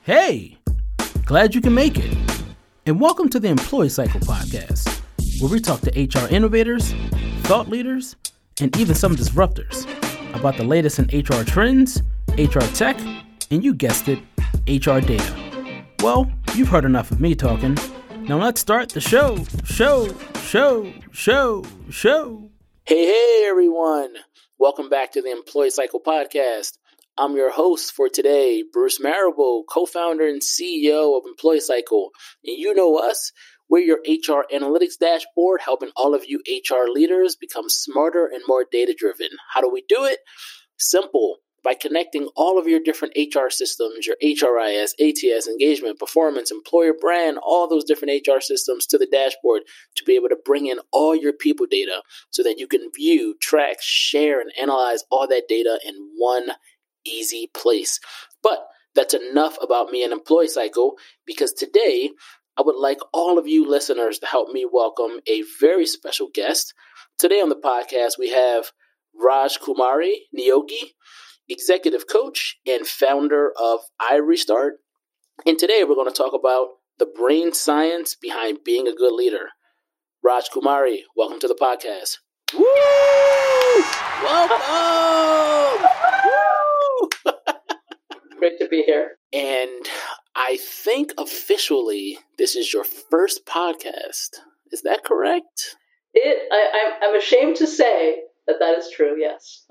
Hey, glad you can make it. And welcome to the Employee Cycle Podcast, where we talk to HR innovators, thought leaders, and even some disruptors about the latest in HR trends, HR tech, and you guessed it, HR data. Well, you've heard enough of me talking. Now let's start the show. Hey, everyone. Welcome back to the Employee Cycle Podcast. I'm your host for today, Bruce Marable, co-founder and CEO of Employee Cycle. And you know us, we're your HR analytics dashboard, helping all of you HR leaders become smarter and more data-driven. How do we do it? Simple. By connecting all of your different HR systems, your HRIS, ATS, engagement, performance, employer brand, all those different HR systems to the dashboard to be able to bring in all your people data so that you can view, track, share, and analyze all that data in one easy place. But that's enough about me and Employee Cycle, because today I would like all of you listeners to help me welcome a very special guest. Today on the podcast, we have Raj Kumari Neogi, executive coach and founder of iRestart. And today we're going to talk about the brain science behind being a good leader. Raj Kumari, welcome to the podcast. Woo! Welcome! Woo! Great to be here. And I think officially this is your first podcast. Is that correct? I'm ashamed to say that is true, yes.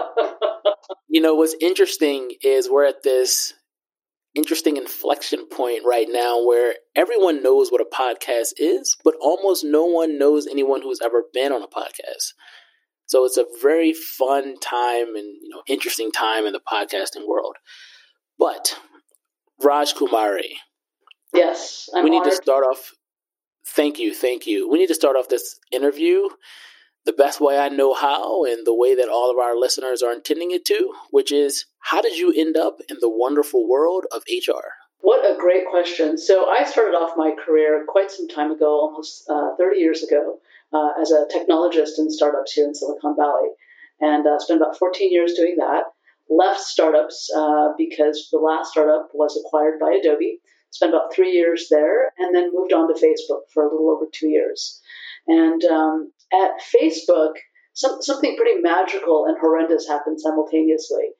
You know, what's interesting is we're at this interesting inflection point right now where everyone knows what a podcast is, but almost no one knows anyone who's ever been on a podcast. So it's a very fun time and interesting time in the podcasting world. But Raj Kumari. Yes, we need to start off. Thank you. We need to start off this interview the best way I know how, and the way that all of our listeners are intending it to, which is, how did you end up in the wonderful world of HR? What a great question. So I started off my career quite some time ago, almost 30 years ago, as a technologist in startups here in Silicon Valley, and spent about 14 years doing that. Left startups because the last startup was acquired by Adobe. Spent about 3 years there, and then moved on to Facebook for a little over 2 years. And at Facebook, something pretty magical and horrendous happened simultaneously.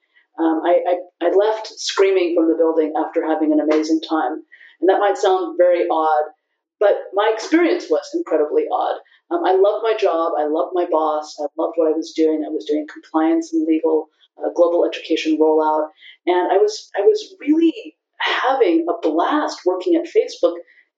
I left screaming from the building after having an amazing time. And that might sound very odd, but my experience was incredibly odd. I loved my job. I loved my boss. I loved what I was doing. I was doing compliance and legal, global education rollout. And I was really having a blast working at Facebook.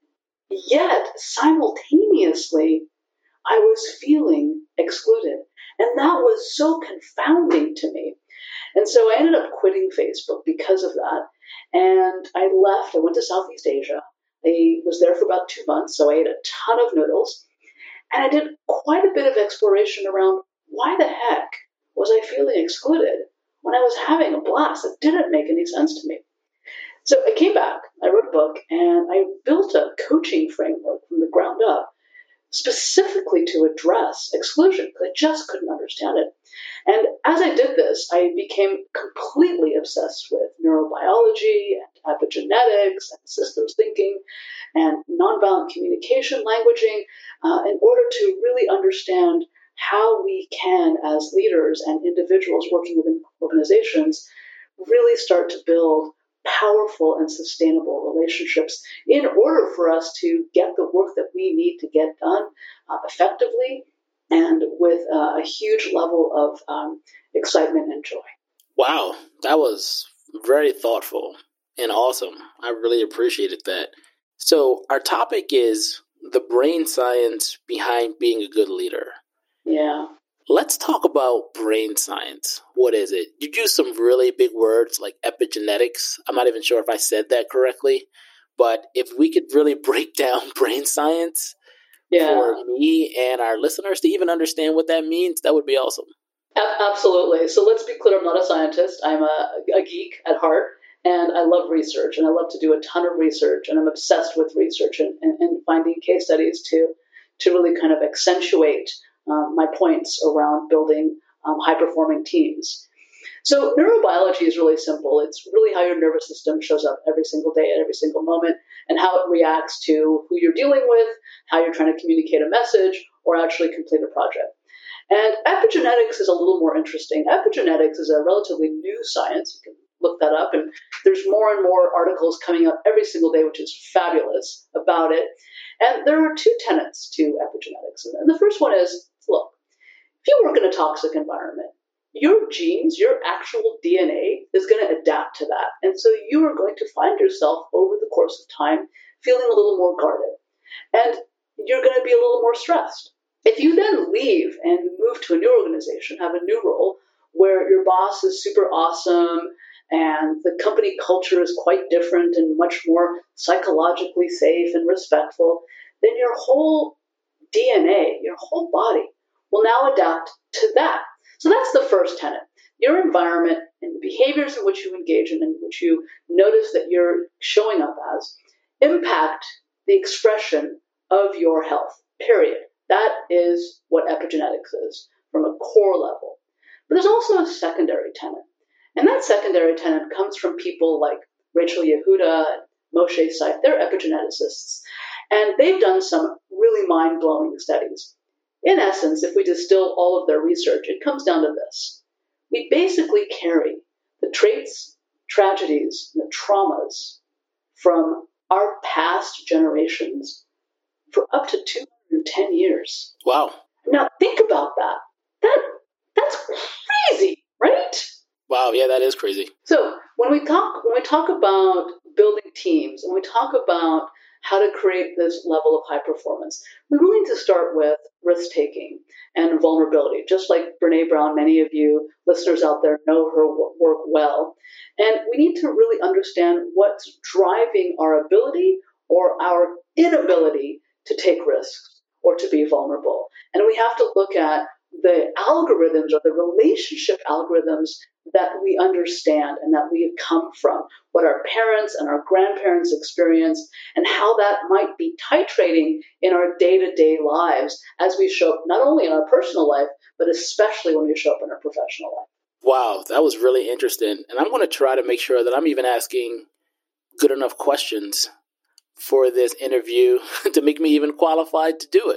Yet, simultaneously, I was feeling excluded. And that was so confounding to me. And so I ended up quitting Facebook because of that. And I left. I went to Southeast Asia. I was there for about 2 months, so I ate a ton of noodles. And I did quite a bit of exploration around why the heck was I feeling excluded when I was having a blast. It didn't make any sense to me. So I came back, I wrote a book, and I built a coaching framework from the ground up, specifically to address exclusion, because I just couldn't understand it. And as I did this, I became completely obsessed with neurobiology and epigenetics and systems thinking and nonviolent communication languaging in order to really understand how we can, as leaders and individuals working within organizations, really start to build powerful and sustainable relationships in order for us to get the work that we need to get done effectively and with a huge level of excitement and joy. Wow, that was very thoughtful and awesome. I really appreciated that. So our topic is the brain science behind being a good leader. Yeah. Let's talk about brain science. What is it? You use some really big words like epigenetics. I'm not even sure if I said that correctly, but if we could really break down brain science for me and our listeners to even understand what that means, that would be awesome. Absolutely. So let's be clear, I'm not a scientist. I'm a geek at heart, and I love research, and I love to do a ton of research, and I'm obsessed with research and finding case studies to really kind of accentuate my points around building high-performing teams. So neurobiology is really simple. It's really how your nervous system shows up every single day at every single moment and how it reacts to who you're dealing with, how you're trying to communicate a message or actually complete a project. And epigenetics is a little more interesting. Epigenetics is a relatively new science. You can look that up, and there's more and more articles coming out every single day, which is fabulous about it. And there are two tenets to epigenetics. And the first one is, look, if you work in a toxic environment, your genes, your actual DNA is going to adapt to that. And so you are going to find yourself over the course of time feeling a little more guarded. And you're going to be a little more stressed. If you then leave and move to a new organization, have a new role where your boss is super awesome and the company culture is quite different and much more psychologically safe and respectful, then your whole DNA, your whole body will now adapt to that. So that's the first tenet. Your environment and the behaviors in which you engage in and which you notice that you're showing up as impact the expression of your health, period. That is what epigenetics is from a core level. But there's also a secondary tenet. And that secondary tenet comes from people like Rachel Yehuda and Moshe Seif. They're epigeneticists. And they've done some really mind-blowing studies. In essence, if we distill all of their research, it comes down to this. We basically carry the traits, tragedies, and the traumas from our past generations for up to 210 years. Wow. Now think about that. That's crazy, right? Wow, yeah, that is crazy. So when we talk about building teams and we talk about how to create this level of high performance, we really need to start with risk-taking and vulnerability. Just like Brené Brown, many of you listeners out there know her work well. And we need to really understand what's driving our ability or our inability to take risks or to be vulnerable. And we have to look at the algorithms or the relationship algorithms that we understand and that we have come from, what our parents and our grandparents experienced, and how that might be titrating in our day-to-day lives as we show up not only in our personal life, but especially when we show up in our professional life. Wow, that was really interesting. And I'm going to try to make sure that I'm even asking good enough questions for this interview to make me even qualified to do it.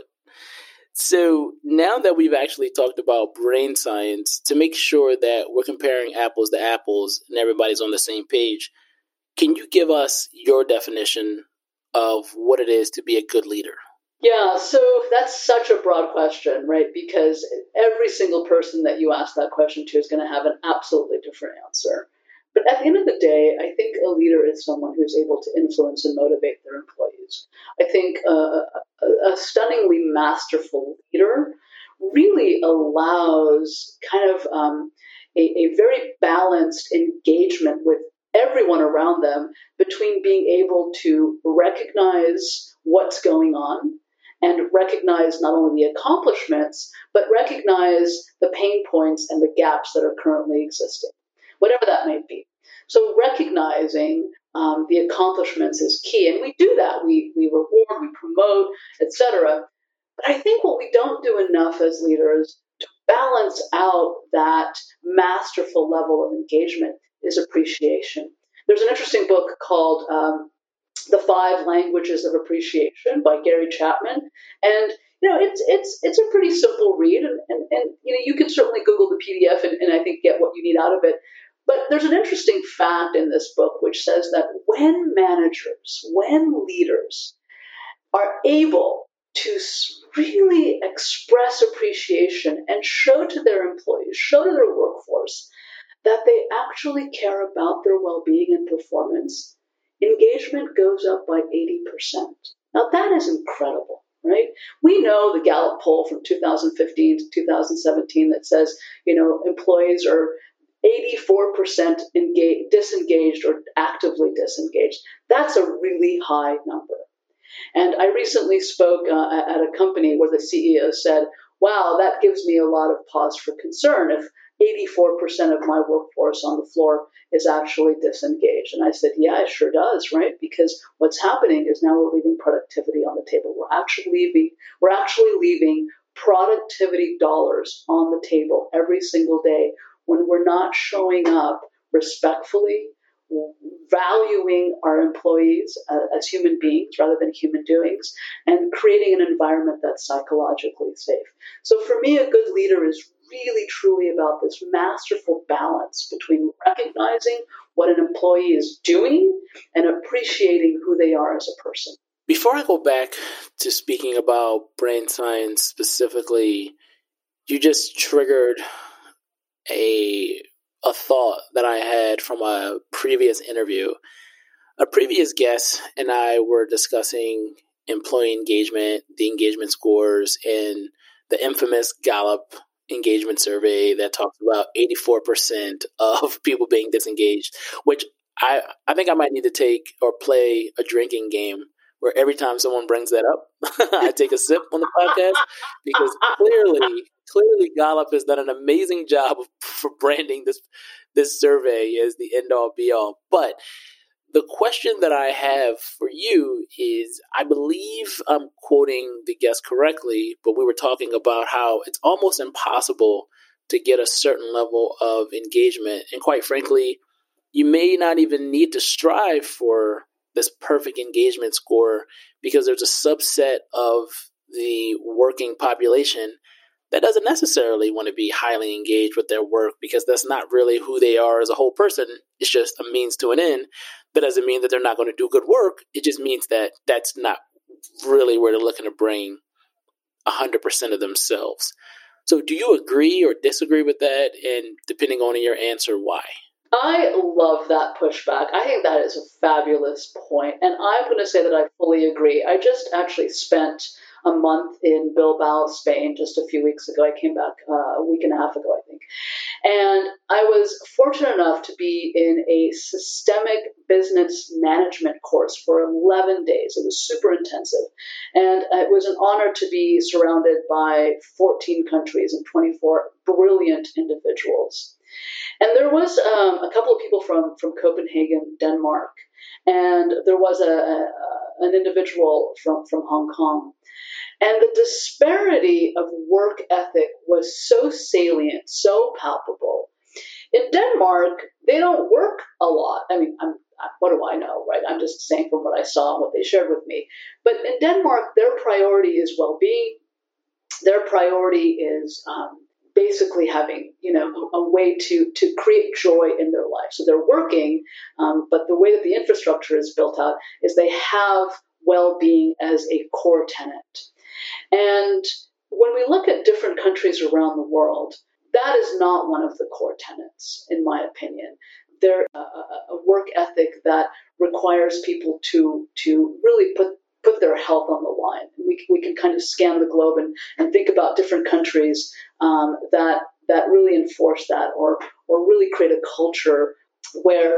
So now that we've actually talked about brain science, to make sure that we're comparing apples to apples and everybody's on the same page, can you give us your definition of what it is to be a good leader? Yeah, so that's such a broad question, right? Because every single person that you ask that question to is going to have an absolutely different answer. But at the end of the day, I think a leader is someone who's able to influence and motivate their employees. I think a stunningly masterful leader really allows kind of a very balanced engagement with everyone around them between being able to recognize what's going on and recognize not only the accomplishments, but recognize the pain points and the gaps that are currently existing, whatever that may be. So recognizing the accomplishments is key. And we do that. We reward, we promote, etc. But I think what we don't do enough as leaders to balance out that masterful level of engagement is appreciation. There's an interesting book called The 5 Languages of Appreciation by Gary Chapman. And it's a pretty simple read, and you can certainly Google the PDF and I think get what you need out of it. But there's an interesting fact in this book which says that when managers, when leaders are able to really express appreciation and show to their employees, show to their workforce that they actually care about their well-being and performance, engagement goes up by 80%. Now that is incredible, right? We know the Gallup poll from 2015 to 2017 that says, employees are 84% disengaged or actively disengaged. That's a really high number. And I recently spoke at a company where the CEO said, wow, that gives me a lot of pause for concern if 84% of my workforce on the floor is actually disengaged. And I said, yeah, it sure does, right? Because what's happening is now we're leaving productivity on the table. We're actually leaving productivity dollars on the table every single day when we're not showing up respectfully, valuing our employees as human beings rather than human doings, and creating an environment that's psychologically safe. So for me, a good leader is really truly about this masterful balance between recognizing what an employee is doing and appreciating who they are as a person. Before I go back to speaking about brain science specifically, you just triggered a thought that I had from a previous interview. A previous guest and I were discussing employee engagement, the engagement scores, and the infamous Gallup engagement survey that talks about 84% of people being disengaged, which I think I might need to take or play a drinking game where every time someone brings that up, I take a sip on the podcast, because clearly Gallup has done an amazing job for branding this survey as the end-all be-all. But the question that I have for you is, I believe I'm quoting the guest correctly, but we were talking about how it's almost impossible to get a certain level of engagement. And quite frankly, you may not even need to strive for this perfect engagement score, because there's a subset of the working population that doesn't necessarily want to be highly engaged with their work, because that's not really who they are as a whole person. It's just a means to an end. That doesn't mean that they're not going to do good work. It just means that that's not really where they're looking to bring 100% of themselves. So do you agree or disagree with that? And depending on your answer, why? I love that pushback. I think that is a fabulous point. And I'm going to say that I fully agree. I just actually spent a month in Bilbao, Spain, just a few weeks ago. I came back a week and a half ago, I think. And I was fortunate enough to be in a systemic business management course for 11 days. It was super intensive. And it was an honor to be surrounded by 14 countries and 24 brilliant individuals. And there was a couple of people from Copenhagen, Denmark, and there was an individual from Hong Kong. And the disparity of work ethic was so salient, so palpable. In Denmark, they don't work a lot. I mean, what do I know, right? I'm just saying from what I saw and what they shared with me. But in Denmark, their priority is well-being. Their priority is basically having, a way to create joy in their life. So they're working, but the way that the infrastructure is built out is they have well-being as a core tenet. And when we look at different countries around the world, that is not one of the core tenets, in my opinion. They're a work ethic that requires people to really put their health on the line. We can kind of scan the globe and think about different countries that really enforce that, or really create a culture where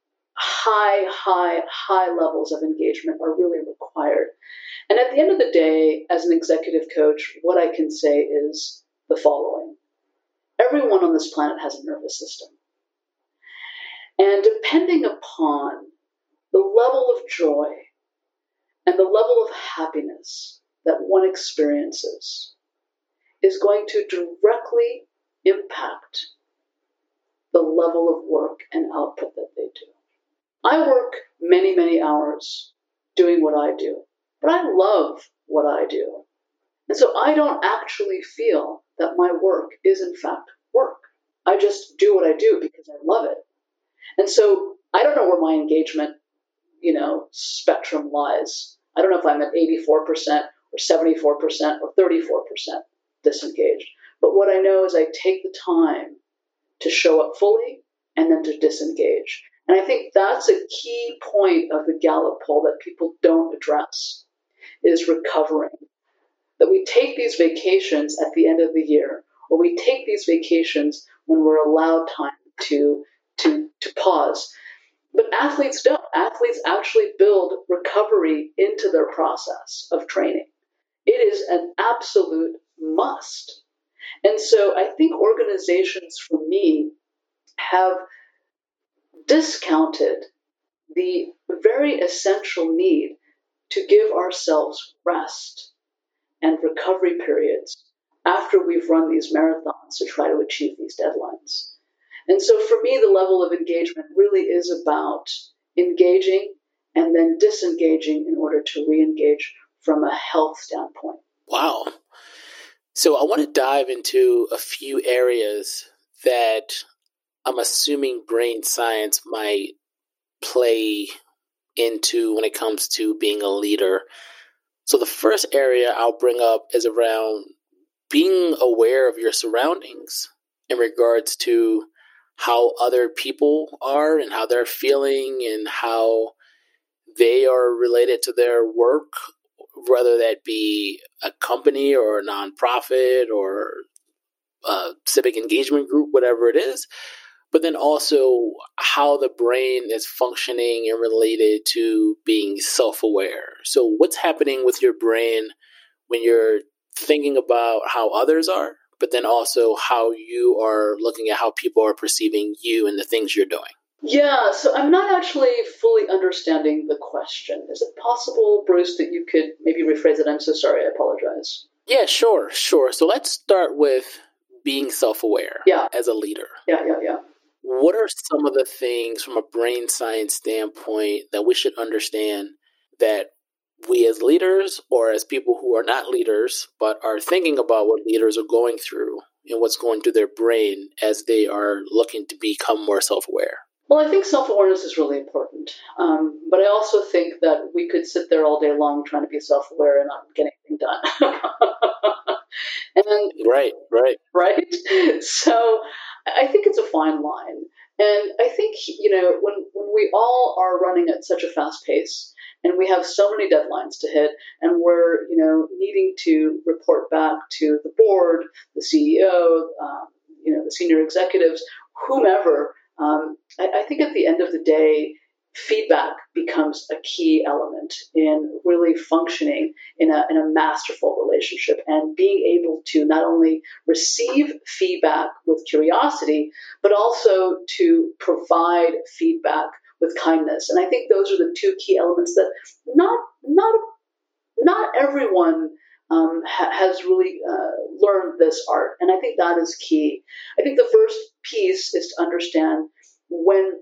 high levels of engagement are really required. And at the end of the day, as an executive coach, what I can say is the following. Everyone on this planet has a nervous system. And depending upon the level of joy and the level of happiness that one experiences is going to directly impact the level of work and output that they do. I work many, many hours doing what I do, but I love what I do. And so I don't actually feel that my work is in fact work. I just do what I do because I love it. And so I don't know where my engagement, spectrum lies. I don't know if I'm at 84% or 74% or 34% disengaged. But what I know is I take the time to show up fully and then to disengage. And I think that's a key point of the Gallup poll that people don't address, is recovering. That we take these vacations at the end of the year, or we take these vacations when we're allowed time to pause. But athletes don't. Athletes actually build recovery into their process of training. It is an absolute must. And so I think organizations, for me, have discounted the very essential need to give ourselves rest and recovery periods after we've run these marathons to try to achieve these deadlines. And so for me, the level of engagement really is about engaging and then disengaging in order to re-engage from a health standpoint. Wow. So I want to dive into a few areas that I'm assuming brain science might play into when it comes to being a leader. So the first area I'll bring up is around being aware of your surroundings in regards to how other people are and how they're feeling and how they are related to their work, whether that be a company or a nonprofit or a civic engagement group, whatever it is. But then also how the brain is functioning and related to being self-aware. So what's happening with your brain when you're thinking about how others are, but then also how you are looking at how people are perceiving you and the things you're doing? Yeah, so I'm not actually fully understanding the question. Is it possible, Bruce, that you could maybe rephrase it? I'm so sorry. I apologize. Yeah, sure. So let's start with being self-aware as a leader. Yeah. What are some of the things from a brain science standpoint that we should understand that we as leaders or as people who are not leaders but are thinking about what leaders are going through and what's going through their brain as they are looking to become more self-aware? Well, I think self-awareness is really important. But I also think that we could sit there all day long trying to be self-aware and not get anything done. Right. So I think it's a fine line. And I think, when we all are running at such a fast pace and we have so many deadlines to hit and we're, needing to report back to the board, the CEO, the senior executives, whomever, I think at the end of the day, feedback becomes a key element in really functioning in a masterful relationship and being able to not only receive feedback with curiosity, but also to provide feedback with kindness. And I think those are the two key elements that not everyone has really learned this art. And I think that is key. I think the first piece is to understand when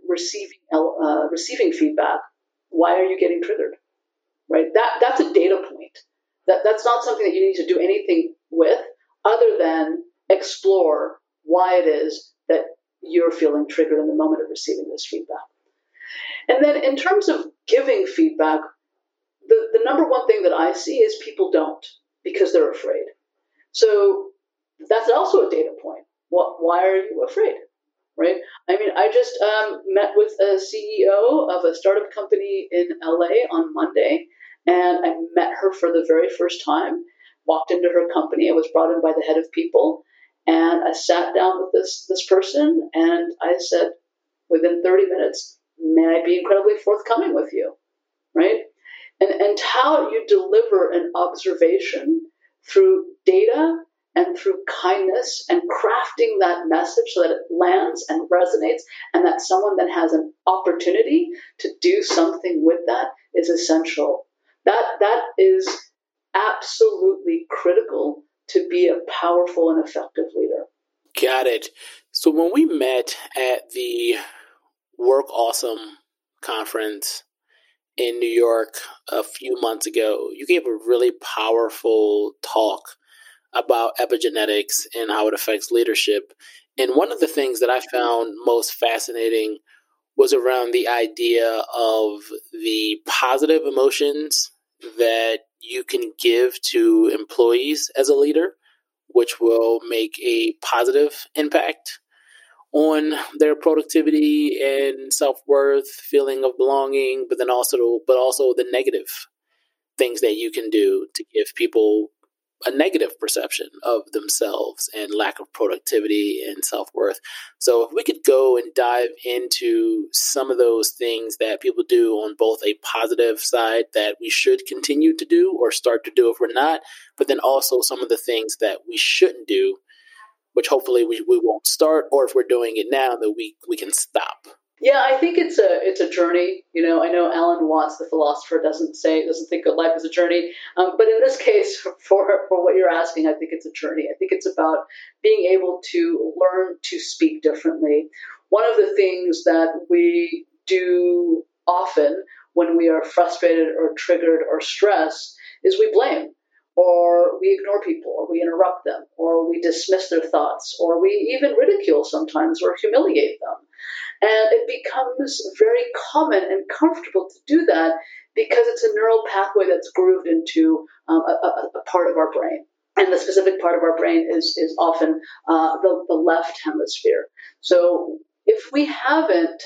receiving feedback, why are you getting triggered? Right? That's a data point. That's not something that you need to do anything with other than explore why it is that you're feeling triggered in the moment of receiving this feedback. And then in terms of giving feedback, the number one thing that I see is people don't because they're afraid. So that's also a data point. Why are you afraid? Right? I mean, I just met with a CEO of a startup company in LA on Monday, and I met her for the very first time, walked into her company. I was brought in by the head of people, and I sat down with this person, and I said, within 30 minutes, may I be incredibly forthcoming with you, right? And how you deliver an observation through data and through kindness and crafting that message so that it lands and resonates and that someone then has an opportunity to do something with that is essential. That is absolutely critical to be a powerful and effective leader. Got it. So when we met at the Work Awesome conference in New York a few months ago, you gave a really powerful talk about epigenetics and how it affects leadership. And one of the things that I found most fascinating was around the idea of the positive emotions that you can give to employees as a leader, which will make a positive impact on their productivity and self-worth, feeling of belonging, but also the negative things that you can do to give people a negative perception of themselves and lack of productivity and self-worth. So if we could go and dive into some of those things that people do on both a positive side that we should continue to do or start to do if we're not, but then also some of the things that we shouldn't do, which hopefully we won't start, or if we're doing it now, that we can stop. Yeah, I think it's a journey. I know Alan Watts, the philosopher, doesn't think of life as a journey. But in this case, for what you're asking, I think it's a journey. I think it's about being able to learn to speak differently. One of the things that we do often when we are frustrated or triggered or stressed is we blame, or we ignore people, or we interrupt them, or we dismiss their thoughts, or we even ridicule sometimes or humiliate them. And it becomes very common and comfortable to do that because it's a neural pathway that's grooved into a part of our brain. And the specific part of our brain is often the left hemisphere. So if we haven't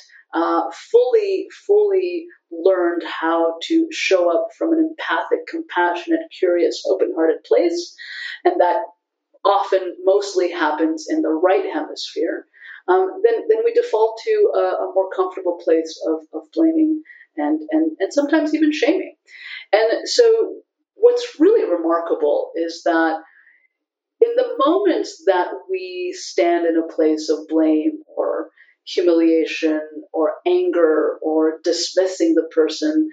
fully learned how to show up from an empathic, compassionate, curious, open-hearted place, and that often mostly happens in the right hemisphere, then we default to a more comfortable place of blaming and sometimes even shaming. And so what's really remarkable is that in the moments that we stand in a place of blame or humiliation or anger or dismissing the person,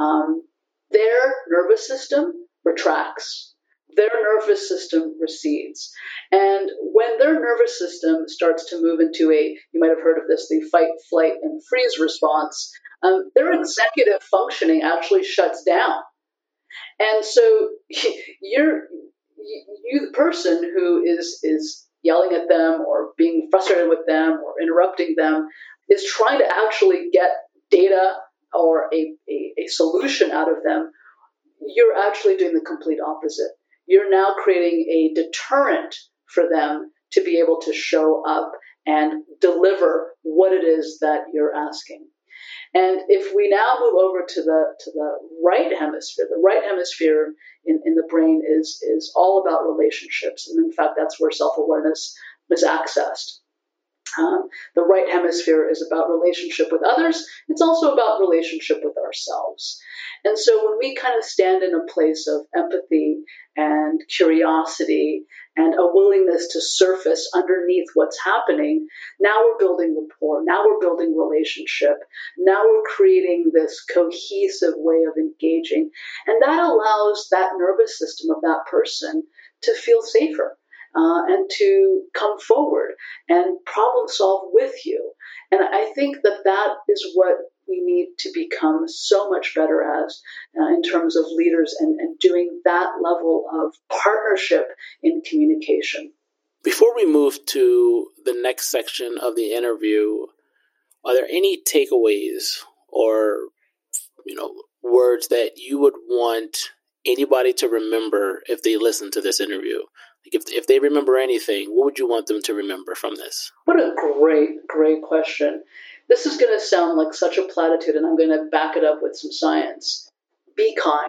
their nervous system retracts. Their nervous system recedes. And when their nervous system starts to move into you might have heard of this, the fight, flight, and freeze response, their executive functioning actually shuts down. And so you, the person who is yelling at them or being frustrated with them or interrupting them, is trying to actually get data or a solution out of them. You're actually doing the complete opposite. You're now creating a deterrent for them to be able to show up and deliver what it is that you're asking. And if we now move over to the right hemisphere, the right hemisphere in the brain is all about relationships. And in fact, that's where self-awareness is accessed. The right hemisphere is about relationship with others. It's also about relationship with ourselves. And so when we kind of stand in a place of empathy and curiosity and a willingness to surface underneath what's happening, now we're building rapport. Now we're building relationship. Now we're creating this cohesive way of engaging. And that allows that nervous system of that person to feel safer. And to come forward and problem solve with you. And I think that is what we need to become so much better as in terms of leaders and doing that level of partnership in communication. Before we move to the next section of the interview, are there any takeaways or words that you would want anybody to remember if they listen to this interview? If they remember anything, what would you want them to remember from this? What a great question. This is going to sound like such a platitude, and I'm going to back it up with some science. Be kind.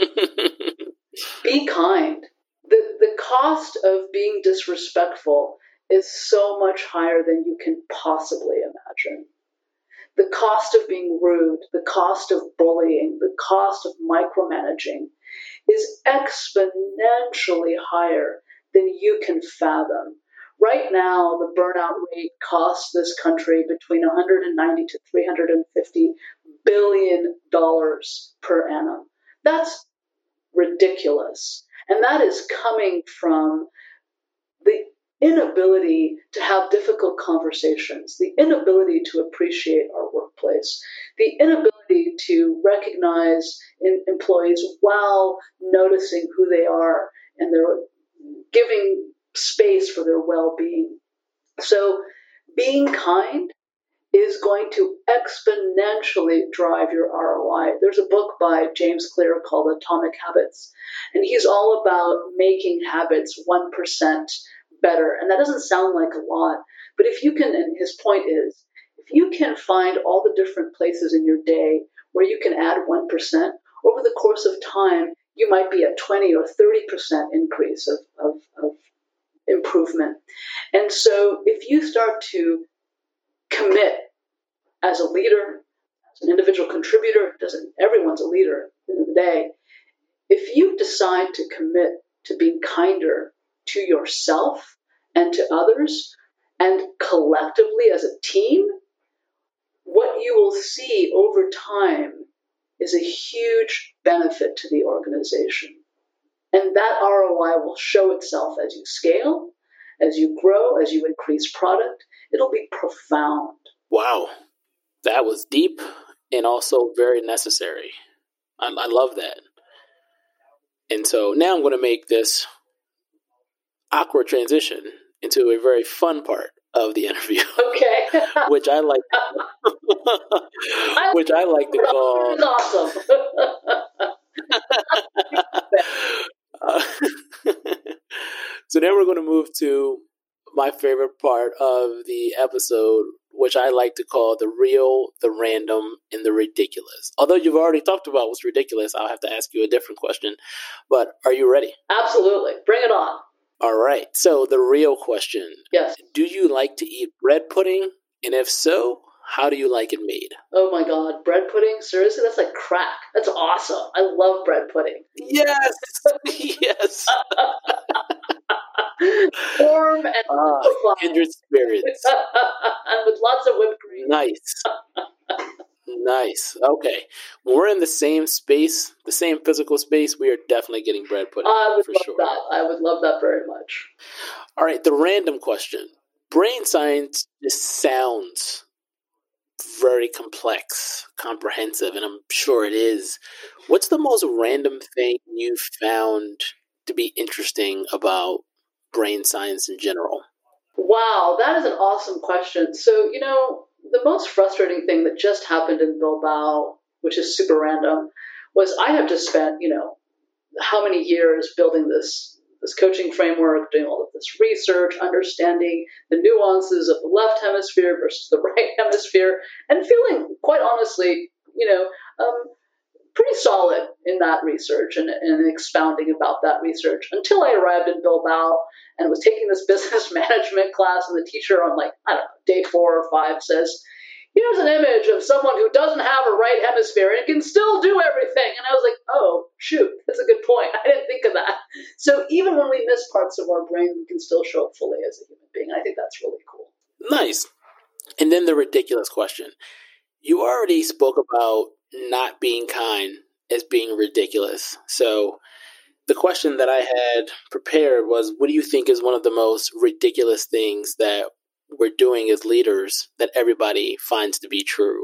Be kind. The cost of being disrespectful is so much higher than you can possibly imagine. The cost of being rude, the cost of bullying, the cost of micromanaging is exponentially higher than you can fathom. Right now, the burnout rate costs this country between $190 to $350 billion per annum. That's ridiculous. And that is coming from the inability to have difficult conversations, the inability to appreciate our workplace, the inability to recognize employees while noticing who they are and their giving space for their well-being. So being kind is going to exponentially drive your ROI. There's a book by James Clear called Atomic Habits, and he's all about making habits 1% better. And that doesn't sound like a lot, but if you can, and his point is, if you can find all the different places in your day where you can add 1%, over the course of time, you might be at 20 or 30% increase of improvement. And so if you start to commit as a leader, as an individual contributor, everyone's a leader at the end of the day, if you decide to commit to being kinder to yourself and to others and collectively as a team, what you will see over time is a huge benefit to the organization. And that ROI will show itself as you scale, as you grow, as you increase product. It'll be profound. Wow. That was deep and also very necessary. I love that. And so now I'm going to make this awkward transition into a very fun part of the interview. Okay. which I like to call awesome. So now we're going to move to my favorite part of the episode, which I like to call the real, the random, and the ridiculous. Although you've already talked about what's ridiculous, I'll have to ask you a different question. But are you ready? Absolutely. Bring it on. All right. So the real question. Yes. Do you like to eat bread pudding? And if so, how do you like it made? Oh my God. Bread pudding? Seriously? That's like crack. That's awesome. I love bread pudding. Yes. Yes. Warm and kindred spirits. and with lots of whipped cream. Nice. Nice. Okay. When we're in the same space, the same physical space, we are definitely getting bread pudding. I would for love sure. that. I would love that very much. All right. The random question. Brain science just sounds very complex, comprehensive, and I'm sure it is. What's the most random thing you found to be interesting about brain science in general? Wow, that is an awesome question. So, the most frustrating thing that just happened in Bilbao, which is super random, was I have just spent, how many years building this coaching framework, doing all of this research, understanding the nuances of the left hemisphere versus the right hemisphere, and feeling, quite honestly, pretty solid in that research and expounding about that research until I arrived in Bilbao and was taking this business management class, and the teacher on day 4 or 5 says, here's an image of someone who doesn't have a right hemisphere and can still do everything. And I was like, oh, shoot, that's a good point. I didn't think of that. So even when we miss parts of our brain, we can still show up fully as a human being. I think that's really cool. Nice. And then the ridiculous question. You already spoke about not being kind as being ridiculous. So the question that I had prepared was, what do you think is one of the most ridiculous things that we're doing as leaders that everybody finds to be true?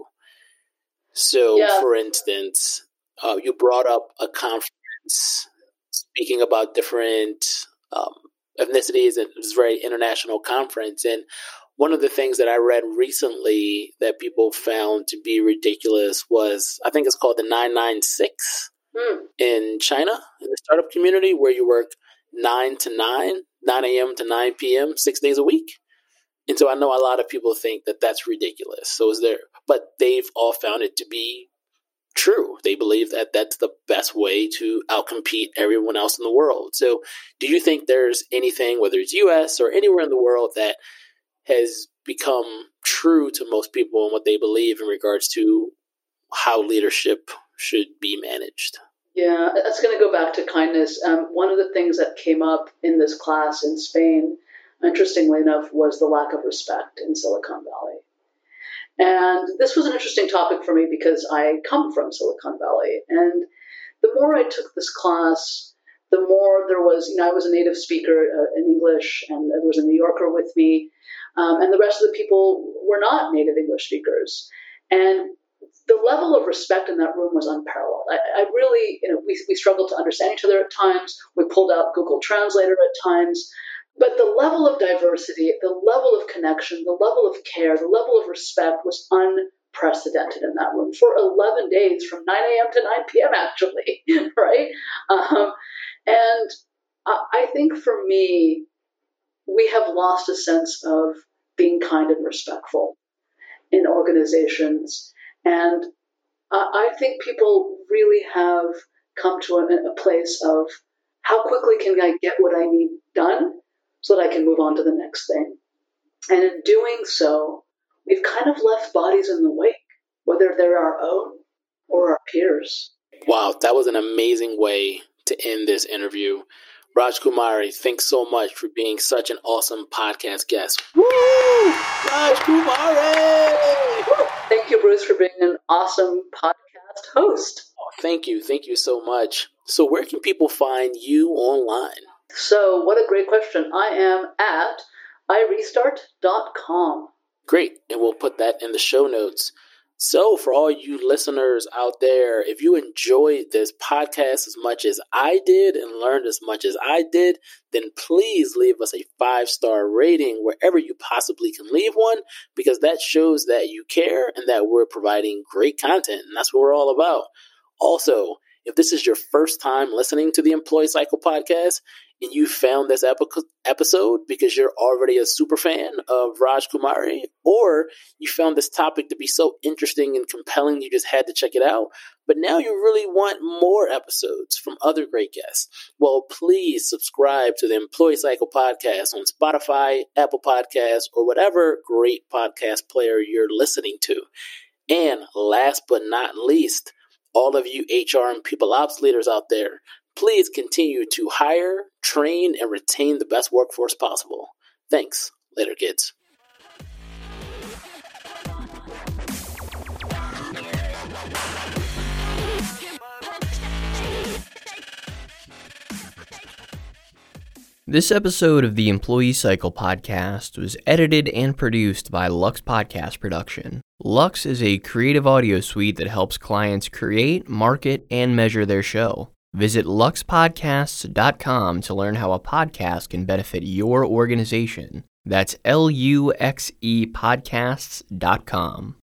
So, for instance, you brought up a conference speaking about different ethnicities, and it was a very international conference. And one of the things that I read recently that people found to be ridiculous was, I think it's called the 996 in China, in the startup community, where you work 9 a.m. to 9 p.m., 6 days a week. And so I know a lot of people think that that's ridiculous. So but they've all found it to be true. They believe that that's the best way to outcompete everyone else in the world. So do you think there's anything, whether it's US or anywhere in the world, that has become true to most people and what they believe in regards to how leadership should be managed? Yeah, that's going to go back to kindness. One of the things that came up in this class in Spain, interestingly enough, was the lack of respect in Silicon Valley. And this was an interesting topic for me because I come from Silicon Valley. And the more I took this class, the more there was, I was a native speaker in English, and there was a New Yorker with me. And the rest of the people were not native English speakers. And the level of respect in that room was unparalleled. I really, we struggled to understand each other at times. We pulled out Google Translator at times. But the level of diversity, the level of connection, the level of care, the level of respect was unprecedented in that room for 11 days from 9 a.m. to 9 p.m. actually, right? And I think for me, we have lost a sense of being kind and respectful in organizations. And I think people really have come to a place of how quickly can I get what I need done so that I can move on to the next thing. And in doing so, we've kind of left bodies in the wake, whether they're our own or our peers. Wow, that was an amazing way to end this interview. Raj Kumari, thanks so much for being such an awesome podcast guest. Woo! Raj Kumari! Thank Thank you, Bruce, for being an awesome podcast host. Oh, thank you. Thank you so much. So where can people find you online? So what a great question. I am at irestart.com. Great. And we'll put that in the show notes. So for all you listeners out there, if you enjoyed this podcast as much as I did and learned as much as I did, then please leave us a 5-star rating wherever you possibly can leave one, because that shows that you care and that we're providing great content. And that's what we're all about. Also, if this is your first time listening to the Employee Cycle podcast and you found this episode because you're already a super fan of Raj Kumari, or you found this topic to be so interesting and compelling you just had to check it out, but now you really want more episodes from other great guests, well, please subscribe to the Employee Cycle podcast on Spotify, Apple Podcasts, or whatever great podcast player you're listening to. And last but not least, all of you HR and people ops leaders out there, please continue to hire, train, and retain the best workforce possible. Thanks. Later, kids. This episode of the Employee Cycle podcast was edited and produced by Lux Podcast Production. Lux is a creative audio suite that helps clients create, market, and measure their show. Visit luxpodcasts.com to learn how a podcast can benefit your organization. That's LUXE podcasts.com.